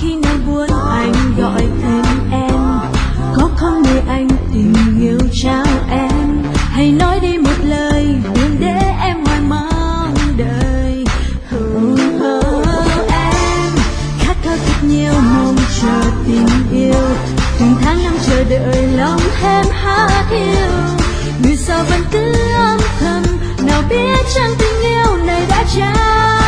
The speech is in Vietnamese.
khi nào buồn anh gọi tên em, có không để anh tình yêu trao em, hãy nói đi một lời đừng để em hoài mong đợi. Em khát khao thật nhiều mong chờ tình yêu, từng tháng năm chờ đợi lòng thêm hát hiu, người sao vẫn cứ âm thầm, nào biết chăng tình yêu này đã trao